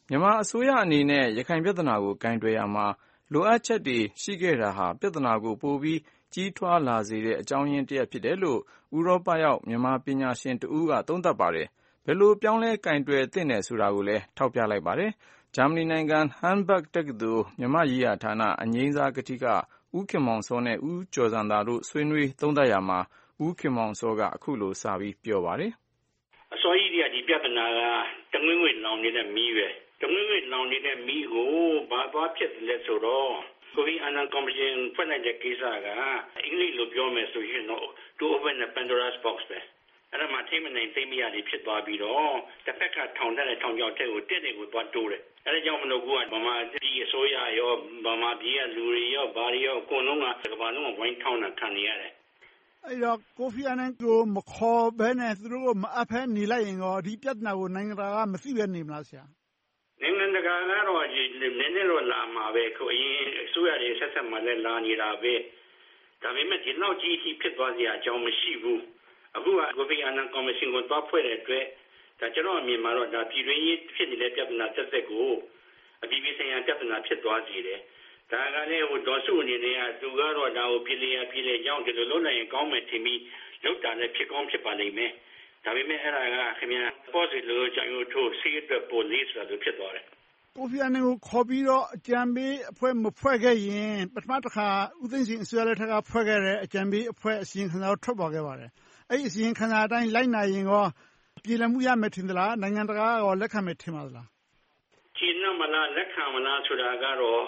မြန်မာအစိုးရအနေနဲ့ရခိုင်ပြဿနာကိုကိုင်တွယ်ရာမှာလိုအပ်ချက်တွေရှိခဲ့တာဟာပြဿနာကိုပိုပြီးကြီးထွားလာစေတဲ့အကြောင်းရင်းတစ်ရပ်ဖြစ်တယ်လို့ဥရောပရောက်မြန်မာပညာရှင်တဦးကသုံးသပ်ပါတယ်။ဘယ်လိုပြောင်းလဲကိုင်တွယ်သင့်တယ်ဆိုတာကိုလည်းထောက်ပြလိုက်ပါတယ်။ဂျာမနီနိုင်ငံဟမ်းဘဂ်တက္ကသိုလ်မြန်မာရေးရာဌာနအငြိမ်းစားကထိကဦးခင်မောင်စောနဲ့ဦးကျော်ဇံသာတို့ဆွေးနွေးသုံးသပ်ရာမှာဦးခင်မောင်စောကအခုလိုစပြီးပြောပါတယ်။အစောကြီးကဒီပြဿနာကတငွေ့ငွေ့လောင်နေတဲ့မီးပဲတငွေ့ငွေ့လောင်နေတဲ့မီးကိုဘာသွားဖြစ်လဲဆိုတော့ကိုဗစ်အန်ကော်မရှင်ဖွဲ့လိုက်တဲ့ကိစ္စကအင်္ဂလိပ်လိုပြောမယ်ဆိုရင်တော့ to open the Pandora's box ပဲအဲ့ဒါမှထိမနိုင်သိမရတွေဖြစ်သွားပြီးတော့တစ်ဖက်ကထောင်တဲ့ထောင်ချောက်တဲ့ကိုတက်တဲ့ကိုသွားတိုးတယ်အဲ့ဒါကြောင့်မလို့ကဗမာပြည်အစိုးရရောဗမာပြည်ကလူတွေရောဘာတွေရောအကုန်လုံးကကမ္ဘာလုံးကဝိုင်းထောင်းတာခံနေရတယ်အဲ့တော့ကိုဖီအာနန်ကိုမခေါ်ဘဲနဲ့သူတို့ကိုမအပ်ဖဲနေလိုက်ရင်ရောဒီပြဿနာကိုနိုင်ငံတကာကမသိပဲနေမလားဆရာနိုင်ငံတကာကတော့နည်းနည်းတော့လာမှာပဲကိုအရင်အစိုးရတွေဆက်ဆက်မှလည်းလာနေတာပဲဒါပေမဲ့ဒီလောက်ကြီးဖြစ်သွားစရာအကြောင်းမရှိဘူးအခုကကိုဖီအာနန်ကော်မရှင်ကိုတွားဖွဲ့တဲ့အတွက်ဒါကျွန်တော်အမြင်မှာတော့ဒါပြည်တွင်းရေးဖြစ်နေတဲ့ပြဿနာသက်သက်ကိုအပြည်ပြည်ဆိုင်ရာပြဿနာဖြစ်သွားစေတယ်ဒါကလည်းဒေါ်စုအနေနဲ့ကသူကတော့ဒါကိုပြည်လေရောက်တယ်လို့လုပ်နိုင်ရင်ကောင်းမယ်ထင်ပြီးလုပ်တာလည်းဖြစ်ကောင်းဖြစ်ပါလိမ့်မယ်ဒါပေမဲ့အဲ့ဒါကခင်ဗျာ positive လို့ကြောင့်ရိုးထိုးစီးအတွက်ပိုလေးဆိုတာလို့ဖြစ်သွားတယ်ကိုဖီအာနန်ကိုခေါ်ပြီးတော့အကြံပေးအဖွဲ့မဖွဲ့ခဲ့ရင်ပထမတစ်ခါဦးသိန်းစိန်အစိုးရလက်ထက်ကဖွဲ့ခဲ့တဲ့အကြံပေးအဖွဲ့အစီရင်ခံစာထွက်ပေါ်ခဲ့ပါတယ်အဲ့ဒီအစီရင်ခံစာအတိုင်းလိုက်နိုင်ရင်ရောပြည်လည်မှုရမယ်ထင်သလားနိုင်ငံတကာကလက်ခံမယ်ထင်ပါသလားကျင်းမလားလက်ခံမလားဆိုတာကတော့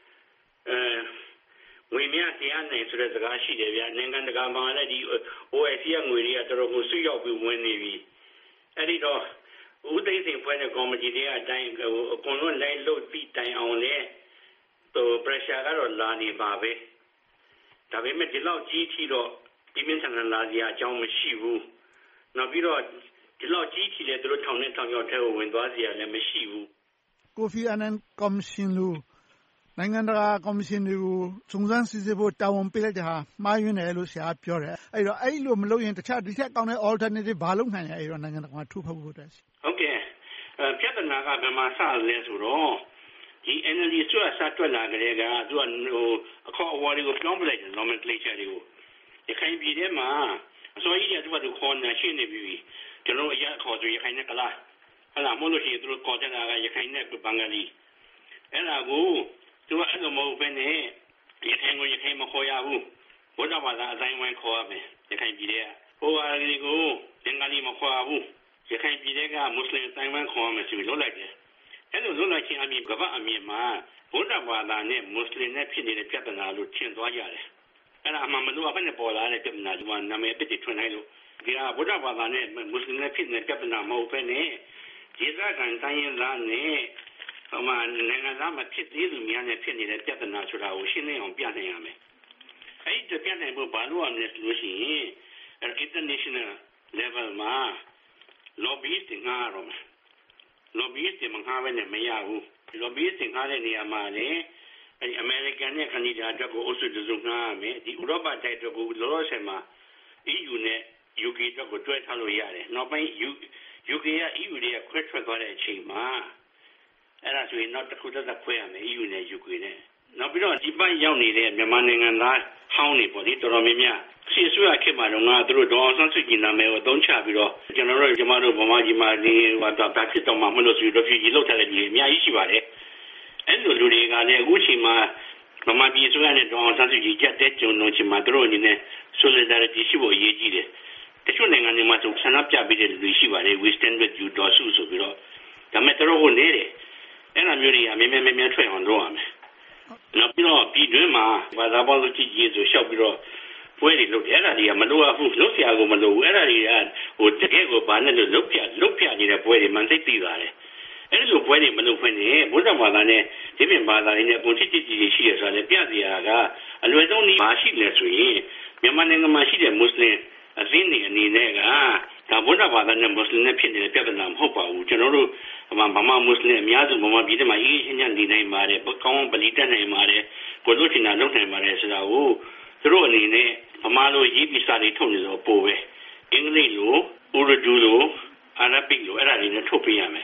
ငွေမြတရားနိုင်ဆိုတဲ့စကားရှိတယ်ဗျာနိုင်ငံတကာမှာလည်းဒီ OIC ကငွေတွေကတော်တော်ကိုဆွရောက်ပြီးဝင်နေပြီအဲ့ဒီတော့ဦးသိန်းစိန်ဖွဲ့တဲ့ကော်မတီတွေအတိုင်းအကုန်လုံးလိုက်လို့ပြီးတိုင်အောင်လဲpressure ကတော့လာနေပါပဲဒါပေမဲ့ဒီလောက်ကြီးထီတော့ဒီမင်းထန်လာစရာအကြောင်းမရှိဘူးနောက်ပြီးတော့ဒီလောက်ကြီးထီလဲသူတို့ထောင်နဲ့ထောင်ရောက်ထဲကိုဝင်သွားစရာလည်းမရှိဘူးကိုဖီအာနန်ကော်မရှင်လို့နိုင်ငံတကာကော်မရှင်တွေကိုစုံစမ်းစစ်ဆေးဖို့တာဝန်ပေးလိုက်တဲ့ဟာမှားယွင်းတယ်လို့ဆရာပြောတယ်အဲ့တော့အဲ့လိုမလုပ်ရင်တခြားဒီထက်ကောင်းတဲ့ alternative ဘာလုပ်နိုင်လဲအဲ့တော့နိုင်ငံတကာမှာထူဖောက်ဖို့တက်ဟုတ်ကဲ့ပြဿနာကဘယ်မှာစလဲဆိုတော့ဒီ NLD ဆိုတာစတွက်လာကြတဲ့ကသူကအခေါ်အဝါတွေကိုပြောင်းပလိုက်တယ် nomenclature တွေကိုရခိုင်ပြည်ထဲမှာအစိုးရကသူကခေါ်နေရှင်းနေပြီကျွန်တော်အရာခေါ်ဆိုရခိုင်နဲ့ကလားဟလာမလို့ရှိရင်သူတို့ခေါ်တဲ့ကရခိုင်နဲ့ဘင်္ဂလီအဲ့ဒါကိုသူကအဲ့လိုမဟုတ်ဘဲနဲ့ရခိုင်ကိုရခိုင်မခေါ်ရဘူးဘုရားဘာသာအတိုင်းဝိုင်းခေါ်ရမယ်ရခိုင်ပြည်ထဲကဟိုဟာဒီကိုဘင်္ဂလီမခေါ်ရဘူးရခိုင်ပြည်ထဲကမွတ်စလင်အတိုင်းဝိုင်းခေါ်ရမယ်ဆိုပြီးလုပ်လိုက်တယ်အဲ့လိုလုပ်လိုက်ခြင်းအမြင်ကမ္ဘာအမြင်မှာဘုရားဘာသာနဲ့မွတ်စလင်နဲ့ဖြစ်နေတဲ့ပြဿနာလို့ထင်သွားကြတယ်အဲ့ဒါအမှန်မလို့ဘယ်နဲ့ပေါ်လာတဲ့ပြဿနာဒီမှာနာမည်အစ်စ်ထွန်းလိုက်လို့ဒီဟာဘုရားဘာသာနဲ့မွတ်စလင်နဲ့ဖြစ်နေတဲ့ပြဿနာမဟုတ်ဘဲနဲ့ဒေသခံတိုင်းရင်းသားနဲ့နိုင်ငံသားမဖြစ်သေးသူများနဲ့ဖြစ်နေတဲ့ပြဿနာဆိုတာကိုရှင်းလင်းအောင်ပြနိုင်ရမယ်။အဲဒီပြနိုင်ဖို့ဘာလို့ရမလဲဆိုလို့ရှိရင် international level မှာ lobbyist တွေငှားရမယ်။ lobbyist တွေမငှားဘဲနဲ့မရဘူး။ lobbyist တွေငှားတဲ့နေရာမှာလည်းအဲဒီ American နဲ့ Canada အတွက်ကိုအုပ်စုတစုငှားရမယ်။ဒီဥရောပတိုက်အတွက်ကိုလောလောဆယ်မှာ EU နဲ့ UK အတွက်ကိုတွဲထားလို့ရတယ်။နောက်ပိုင်း UK က EU တွေကခွဲထွက်သွားတဲ့အချိန်မှာအဲ့ဒါဆိုရင်နောက်တစ်ခုသက်သက်ခွဲရမယ် EU နဲ့ UK နဲ့နောက်ပြီးတော့ဒီပိုင်းရောက်နေတဲ့မြန်မာနိုင်ငံသားဟောင်းတွေပေါ့လေတော်တော်များများအစီအစိုးရခေတ်မှာတော့ငါတို့ဒေါ်အောင်ဆန်းစုကြည်နာမည်ကိုအသုံးချပြီးတော့ကျွန်တော်တို့ဗမာပြည်မှာနေဟိုတာဖြစ်တော့မှမလို့ဆိုပြီး refugee လောက်ထားတဲ့လူတွေအများကြီးရှိပါတယ်အဲ့လိုလူတွေကလည်းအခုချိန်မှာဗမာပြည်အစိုးရနဲ့ဒေါ်အောင်ဆန်းစုကြည်ကြက်တဲ့ကြုံလို့ချိန်မှာတို့အနေနဲ့ solidarity ရှိဖို့အရေးကြီးတယ်တချို့နိုင်ငံတွေမှာဆိုဆန္ဒပြပြီးတဲ့လူတွေရှိပါတယ် we stand with you ဒေါ်စုဆိုပြီးတော့ဒါမဲ့တို့ကိုနေတယ်အဲ့လိုမျိုးတွေကမြဲထွက်အောင်လုပ်ရမယ်။နောက်ပြီးတော့ပြည်တွင်းမှာဘာသာပေါင်းစုကြည့်ကြည့်ဆိုရှောက်ပြီးတော့ပွဲတွေလုပ်တယ်အဲ့ဒါတွေကမလိုအပ်ဘူးလုပ်စရာကိုမလိုဘူးအဲ့ဒါတွေကတကယ်ကိုဘာနဲ့လုပ်ပြနေတဲ့ပွဲတွေမှန်သိသိပါတယ်။အဲ့လိုပွဲတွေမလုပ်ခွင့်နဲ့ဘုရားဘာသာနဲ့ဒီပြင်ဘာသာတွေနဲ့ပုံချစ်ကြည့်ကြည့်ရှိရဆိုတော့ပြစရာကအလွယ်ဆုံးနည်းမရှိလဲဆိုရင်မြန်မာနိုင်ငံမှာရှိတဲ့မွတ်စလင်အသင်းတွေအနေနဲ့ကဒါဗုဒ္ဓဘာသာနဲ့မွတ်စလင်နဲ့ဖြစ်နေတဲ့ပြဿနာမဟုတ်ပါဘူးကျွန်တော်တို့ဗမာမွတ်စလင်အများစုဗမာပြည်ထဲမှာအေးအေးချမ်းချမ်းနေနိုင်ပါတယ်ကောင်းပလီတက်နိုင်ပါတယ်ကိုလို့ချင်တာလုပ်နိုင်ပါတယ်ဆိုတာကိုသူတို့အနေနဲ့ဗမာလိုရေးပြီးစာတွေထုတ်နေတော့ပို့ပဲအင်္ဂလိပ်လိုဥရဒူလိုအာရဗစ်လိုအဲ့ဒါတွေနဲ့ထုတ်ပေးရမယ်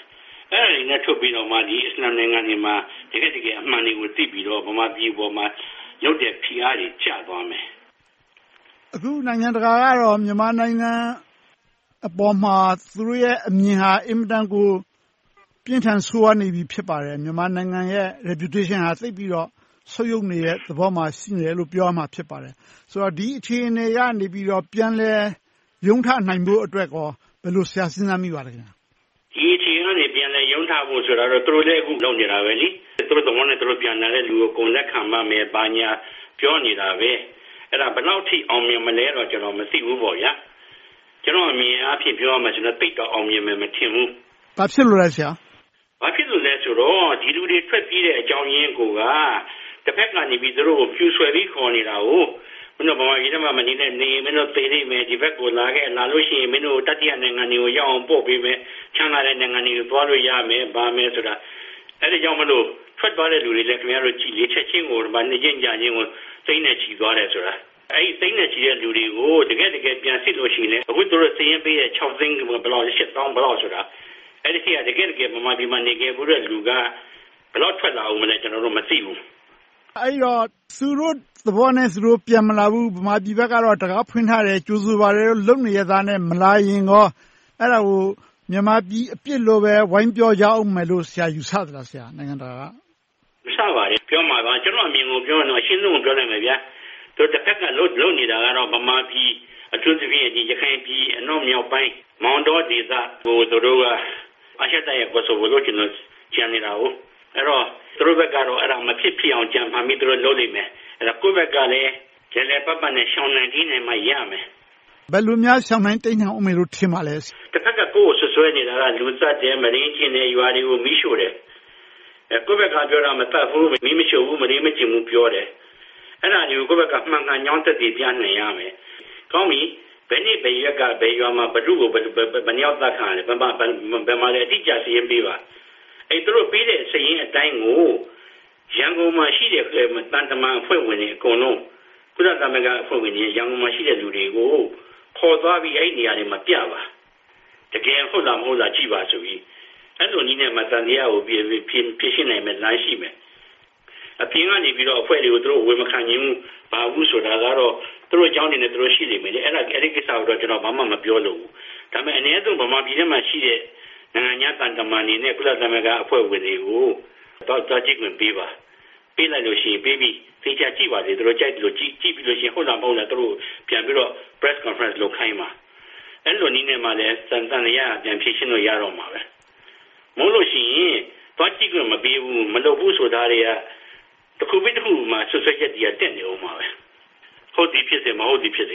အဲ့ဒီနဲ့ထုတ်ပြီးတော့မှဒီအစ္စလာမ်နိုင်ငံတွေမှာတကယ်အမှန်တွေကိုသိပြီးတော့ဗမာပြည်ပေါ်မှာလုပ်တဲ့ဖိအားတွေကျသွားမယ်အခုနိုင်ငံတကာကတော့မြန်မာနိုင်ငံအပေါ်မှာသူတို့ရဲ့အမြင်ဟာအင်မတန်ကိုပြင်းထန်ဆိုးဝါးနေပြီဖြစ်ပါတယ်မြန်မာနိုင်ငံရဲ့ reputation ဟာသိပ်ပြီးတော့ဆုတ်ယုတ်နေတဲ့သဘောမှာရှိနေတယ်လို့ပြောရမှာဖြစ်ပါတယ်ဆိုတော့ဒီအခြေအနေကနေပြီးတော့ပြန်လဲရုံးထနိုင်ဖို့အတွက်ကောဘယ်လိုဆရာစဉ်းစားမိပါလဲခင်ဗျာဒီအခြေအနေကနေပြန်လဲရုံးထဖို့ဆိုတော့သူတို့လည်းအခုလုပ်နေတာပဲလေသူတို့တော့လည်းသူတို့ပြန်လာတဲ့လူကိုကုန်လက်ခံမှမယ်ဘာညာပြောနေတာပဲအဲ့ဒါဘယ်လောက်ထိအောင်မြင်မလဲတော့ကျွန်တော်မသိဘူးပေါ့ဗျာကျွန်တော်အမြင်အဖြစ်ပြောရမှာကျွန်တော်သိတော့အောင်မြင်မယ်မထင်ဘူးဘာဖြစ်လို့လဲဆရာဘာဖြစ်လို့လဲဆိုတော့ဒီလူတွေထွက်ပြေးတဲ့အကြောင်းရင်းကိုကတစ်ဖက်ကနေပြီးသူတို့ကိုဖြူဆွဲပြီးခေါ်နေတာကိုမင်းတို့ဘာမှဒီမှာမနေနဲ့နေမင်းတို့သေးသေးမယ်ဒီဘက်ကိုလာလို့ရှိရင်မင်းတို့တတိယနိုင်ငံတွေကိုရောက်အောင်ပို့ပေးမယ်ချမ်းသာတဲ့နိုင်ငံတွေကိုသွားလို့ရမယ်ဗာမယ်ဆိုတာအဲ့ဒီကြောင့်မလို့ထွက်သွားတဲ့လူတွေလည်းခင်ဗျားတို့ကြည်လေးချက်ချင်းကိုဗာနေချင်းကြချင်းကိုသိနေချီသွားတယ်ဆိုတာအဲ့ဒီသိနေချီတဲ့လူတွေကိုတကယ်ပြန်စစ်လို့ရှိရင်အခုတို့စည်ရင်ပေးတဲ့6သိန်းဘယ်လောက်7,000ဘယ်လောက်ဆိုတာအဲ့ဒီကတကယ်ဗမာပြည်မှာနေခဲ့ဘူးတဲ့လူကဘယ်လောက်ထွက်လာအောင်မလဲကျွန်တော်တို့မသိဘူးအဲ့တော့သူတို့သဘောနဲ့သူတို့ပြန်မလာဘူးဗမာပြည်ဘက်ကတော့တကားဖွင့်ထားတယ်ကြိုးစိုးပါတယ်လုံနေရသားနဲ့မလာရင်ကောအဲ့ဒါကိုမြန်မာပြည်အပြစ်လိုပဲဝိုင်းပြောကြအောင်မယ်လို့ဆရာယူဆသလားဆရာနိုင်ငံတကာကယူဆပါတယ်ပြောမှာပါကျွန်တော်အမြင်ကိုပြောရင်တော့အရှင်းဆုံးကိုပြောနိုင်မယ်ဗျာတို့တစ်ဖက်ကလုံနေတာကတော့ဗမာပြည်အထူးသဖြင့်ဒီရခိုင်ပြည်အနောက်မြောက်ပိုင်းမောင်တော်ဒေသကိုတို့ကအရှက်တရဲ့ကိုဆိုလို့ကျွန်တော်ကြံနေတာဟုတ်အဲ့တော့သူတို့ဘက်ကတော့အဲ့ဒါမဖြစ်အောင်ကြံဖန်ပြီးသူတို့လုပ်လိမ့်မယ်အဲ့ဒါကိုယ့်ဘက်ကလည်းကျလဲပတ်ပတ်နဲ့ရှောင်းနိုင်နေမှရမယ်ဘယ်လိုများရှောင်းနိုင်တိတ်နိုင်အောင်မေလို့ထင်ပါလဲတစ်ဖက်ကကိုယ်ဆွဆွဲနေတာကလူသက်တယ်မရင်းချင်းတဲ့ရွာတွေကိုမိရှို့တယ်ကိုယ့်ဘက်ကပြောတာမတတ်ဘူးမိမရှို့ဘူးမရင်းမကျင်ဘူးပြောတယ်အဲ့ဒါမျိုးကိုယ့်ဘက်ကမှန်ကန်ညောင်းသက်တည်ပြနိုင်ရမယ်ကောင်းပြီဘယ်နေ့ဘယ်ရက်ကဘယ်ရွာမှာဘ누구ကိုဘယ်ရောက်သက်ခံလဲဘယ်မှာလဲအတိအကျစီရင်ပေးပါအဲ့သူတို့ပေးတဲ့စရင်အတိုင်းကိုရန်ကုန်မှာရှိတဲ့တန်တမန်အဖွဲ့ဝင်တွေအကုန်လုံးကုလသမဂ္ဂအဖွဲ့ဝင်တွေရန်ကုန်မှာရှိတဲ့လူတွေကိုခေါ်သွားပြီးအဲ့နေရာတွေမှာပြပါတကယ်ဟုတ်လားမဟုတ်လားကြည့်ပါဆိုပြီးအဲ့လိုနည်းနဲ့မှတန်တရားကိုဖြစ်ရှင်းနိုင်မယ်လမ်းရှိမယ်အပြင်ကနေပြီးတော့အဖွဲ့တွေကိုသူတို့ဝေမခံနိုင်ဘူးဘာဘူးဆိုတာကတော့သူတို့အကြောင်းတွေနဲ့သူတို့ရှိနေမယ်လေအဲ့ဒီကိစ္စကိုတော့ကျွန်တော်ဘာမှမပြောလို့ဘူးဒါပေမဲ့အနည်းဆုံးဗမာပြည်ထဲမှာရှိတဲ့နိုင်ငံတန်တမန်တွေနဲ့ကုလသမဂ္ဂအဖွဲ့ဝင်တွေကိုတော့ကြည့်ခွင့်ပေးပါပေးလိုက်လို့ရှိရင်ပေးပြီးသိချကြည့်ပါလေသူတို့ကြိုက်တယ်လို့ကြည့်ပြီးလို့ရှိရင်ဟုတ်လားမဟုတ်လားသူတို့ပြန်ပြီးတော့ press conference လုပ်ခိုင်းပါအဲ့လိုနည်းနဲ့မှလည်းစံတန်ရပြန်ဖြည့်ရှင်းလို့ရတော့မှာပဲမဟုတ်လို့ရှိရင်တော့ကြည့်ခွင့်မပေးဘူးမလုပ်ဘူးဆိုတာတွေကတခုပြီးတခုမှဆွဆွချက်တည်းတက်နေအောင်ပါပဲဟုတ်ဒီဖြစ်စေမဟုတ်ဒီဖြစ်စေ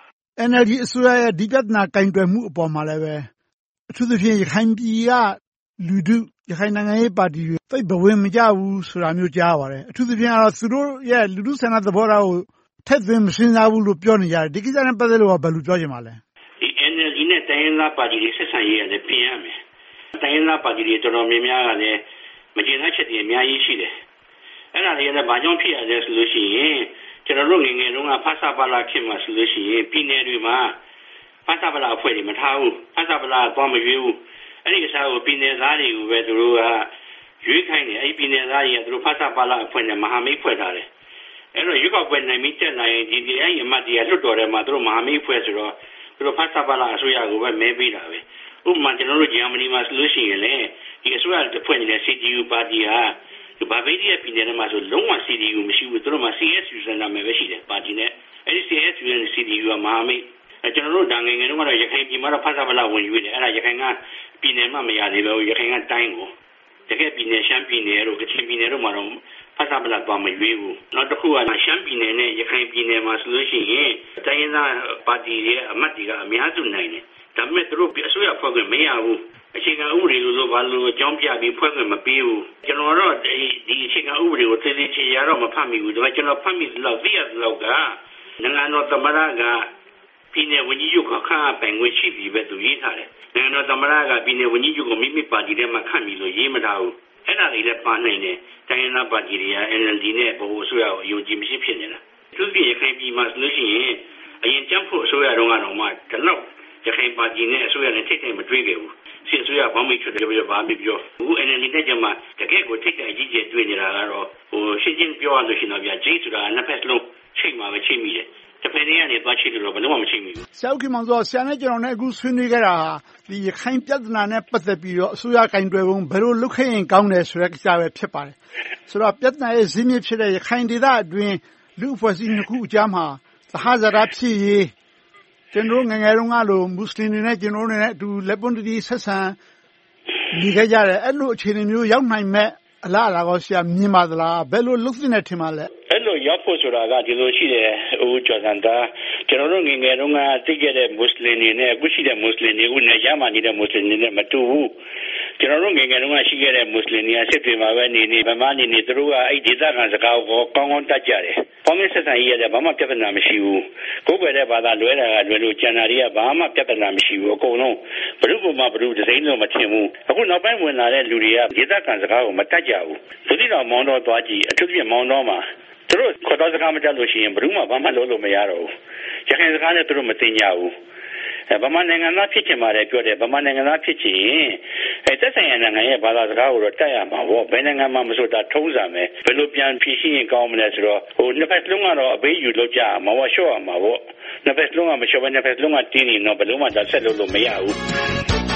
NLD အစိုးရရဲ့ဒီပြဿနာကင်တွယ်မှုအပေါ်မှာလည်းပဲအထူးသဖြင့်ရခိုင်ပြည်ကလူထုရခိုင်နိုင်ငံရေးပါတီတွေသိပ်ဘဝင်မကြဘူးဆိုတာမျိုးကြားပါတယ်အထူးသဖြင့်ကတော့သူတို့ရဲ့လူထုဆန္ဒသဘောထားကိုထက်သွင်းမစဉ်းစားဘူးလို့ပြောနေကြတယ်ဒီကိစ္စနဲ့ပတ်သက်လို့ဘယ်လိုပြောချင်ပါလဲဒီ NLD နဲ့တိုင်းရင်းသားပါတီတွေဆက်ဆံရေးရတယ်ပြင်ရမယ်တိုင်းရင်းသားပါတီတွေတော်တော်များများကလည်းမကျေနပ်ချက်တွေအများကြီးရှိတယ်အဲ့ဒါတွေကလည်းဘာကြောင့်ဖြစ်ရလဲဆိုလို့ရှိရင်ကျွန်တော်တို့ငယ်ငယ်တုန်းကဖဆပါလာခင်မှာဆိုလို့ရှိရင်ပြည်နယ်တွေမှာဖဆပါလာအဖွဲ့တွေမထားဘူးဖဆပါလာသွားမရွေးဘူးအဲ့ဒီအစားကိုပြည်နယ်သားတွေကိုပဲသူတို့ကရွေးခိုင်းတယ်အဲ့ဒီပြည်နယ်သားတွေကသူတို့ဖဆပါလာအဖွဲ့နဲ့မဟာမိတ်ဖွဲ့ထားတယ်အဲ့တော့ရွေးကောက်ပွဲနိုင်ပြီးတက်လာရင်ဒီအဲ့ဒီအမတ်တွေကလွတ်တော်ထဲမှာသူတို့မဟာမိတ်ဖွဲ့ဆိုတော့သူတို့ဖဆပါလာအစိုးရကိုပဲမဲပေးတာပဲဥပမာကျွန်တော်တို့ဂျာမနီမှာဆိုလို့ရှိရင်လည်းဒီအစိုးရတစ်ဖွဲ့နေတဲ့ CDU ပါတီဟာဘာပဲဒီပြည်နယ်မှာဆိုလုံးဝ CDU မရှိဘူးသူတို့မှာ CSU စနာမယ်ပဲရှိတယ်ပါတီနဲ့အဲ့ဒီ CSU နဲ့ CDU ကမဟာမိတ်ကျွန်တော်တို့ဒါငယ်ငယ်တုန်းကတော့ရခိုင်ပြည်မှာတော့ဖဆပါလာဝင်ရွေးတယ်အဲ့ဒါရခိုင်ကပြည်နယ်မှာမရသေးဘူးရခိုင်ကတိုင်းကိုတကယ်ပြည်နယ်ရှမ်းပြည်နယ်တို့ကချင်ပြည်နယ်တို့မှာတော့ဖဆပါလာသွားမရွေးဘူးနောက်တစ်ခုကရှမ်းပြည်နယ်နဲ့ရခိုင်ပြည်နယ်မှာဆိုလို့ရှိရင်တိုင်းရင်းသားပါတီတွေအမတ်တွေကအများစုနိုင်တယ်ဒါပေမဲ့သူတို့အစိုးရဖွဲ့ခွင့်မရဘူးအခြေခံဥပဒေလို့ဘာလို့အကြောင်းပြပြီးဖွဲ့ခွင့်မပေးဘူးကျွန်တော်တော့ဒီအခြေခံဥပဒေကိုသိသိချေရတော့မဖတ်မိဘူးဒါပေမဲ့ကျွန်တော်ဖတ်မိလို့သိရတော့ကနိုင်ငံတော်သမ္မတကပြည်နယ်ဝန်ကြီးချုပ်ကခန့်ပိုင်ခွင့်ရှိပြီပဲသူရေးထားတယ်နိုင်ငံတော်သမ္မတကပြည်နယ်ဝန်ကြီးချုပ်ကိုမိမိပါတီထဲမှာခန့်ပြီလို့ရေးမထားဘူးအဲ့ဒါတွေလည်းပါနိုင်တယ်တိုင်းရင်းသားပါတီတွေက NLD နဲ့ဗဟိုအစိုးရကိုအယုံကြည်မရှိဖြစ်နေတာသူပြည်ရခိုင်ပြည်မှာဆိုလို့ရှိရင်အရင်ကြမ်းဖို့အစိုးရတုန်းကတော့မှဒီလောက်ရခိုင်ပါတီနဲ့အစိုးရနဲ့ထိတ်ထိတ်မတွေ့ခဲ့ဘူးစစ်ဆိုရဘာမှမဖြစ်တယ်ဘာမှမပြောဘူး NLD နဲ့ကြမှာတကယ်ကိုထိတ်အကြီးကျယ်တွေ့နေတာကတော့ရှင်းရှင်းပြောရလို့ရှိရင်တော့ဗျာဂျိတ်ဆိုတာနှစ်ဖက်လုံးချိန်မှာပဲချိန်မိတယ်တပင်းရနေသွားချိတ်လို့ဘယ်တော့မှမချိန်မိဘူးဆရာခင်မောင်စောဆရာနဲ့ကျွန်တော်နဲ့အခုဆွေးနွေးခဲ့တာဟာဒီရခိုင်ပြဿနာနဲ့ပတ်သက်ပြီးတော့အစိုးရကင်တွယ်ပုံဘယ်လိုလုပ်ခဲ့ရင်ကောင်းတယ်ဆိုတဲ့ကိစ္စပဲဖြစ်ပါတယ်ဆိုတော့ပြဿနာရဲ့ဇင်းမြစ်ဖြစ်တဲ့ရခိုင်ဒေသအတွင်းလူအဖွဲ့အစည်းနှစ်ခုအကြားမှာသဟဇာတဖြစ်ရေးကျွန်တော်ငယ်ငယ်တုန်းကလိုမွတ်စလင်တွေနဲ့ကျွန်တော်တို့နဲ့အတူလက်ပွန်းတီးဆက်ဆံနေခဲ့ကြတယ်အဲ့လိုအခြေအနေမျိုးရောက်နိုင်မဲ့အလားအလာကိုဆရာမြင်ပါသလားဘယ်လိုလုပ်သင့်တယ်ထင်ပါလဲအဲ့လိုရောက်ဖို့ဆိုတာကဒီလိုရှိတယ်ဦးကျော်စံသားကျွန်တော်တို့ငယ်ငယ်တုန်းကသိခဲ့တဲ့မွတ်စလင်တွေနဲ့အခုရှိတဲ့မွတ်စလင်တွေဦးနဲ့ရမှနေတဲ့မွတ်စလင်တွေနဲ့မတူဘူးကျွန်တော်တို့ငယ်ငယ်တုန်းကရှိခဲ့တဲ့မွတ်စလင်တွေကစစ်တွေမှာပဲနေဗမာနေသူတို့ကအဲ့ဒေသခံစကားကိုကောင်းကောင်းတတ်ကြတယ်ပေါင်းမဆက်ဆံရေးရတယ်ဘာမှပြဿနာမရှိဘူးကိုယ်ပဲတဲ့ဘာသာလွဲတာကလွဲလို့ကျန်တာတွေကဘာမှပြဿနာမရှိဘူးအကုန်လုံးဘ누구မှဘ누구ဒစိမ့်လို့မထင်ဘူးအခုနောက်ပိုင်းဝင်လာတဲ့လူတွေကဒေသခံစကားကိုမတတ်ကြဘူးလူတိတော်မောင်းတော့သွားကြည့်အထူးဖြင့်မောင်းတော့မှာသူတို့ခေါ်တော့စကားမတတ်လို့ရှိရင်ဘ누구မှဘာမှလုပ်လို့မရတော့ဘူးရခိုင်စကားနဲ့သူတို့မသိကြဘူးဗမာနိုင်ငံသားဖြစ်ချင်ပါတယ်ပြောတယ်ဗမာနိုင်ငံသားဖြစ်ချင်သက်ဆိုင်ရာနိုင်ငံရဲ့ဘာသာစကားကိုတော့တတ်ရမှာပေါ့ဘယ်နိုင်ငံမှမဆိုတာထုံးစံပဲဘယ်လိုပြန်ဖြေရှင်းရင်ကောင်းမလဲဆိုတော့နှစ်ဖက်လုံးကတော့အဘေးယူလုပ်ကြမှာပေါ့ရှော့ရမှာပေါ့နှစ်ဖက်လုံးကမရှော့ဘဲနှစ်ဖက်လုံးကတင်းနေတော့ဘယ်လိုမှဆက်လုပ်လို့မရဘူး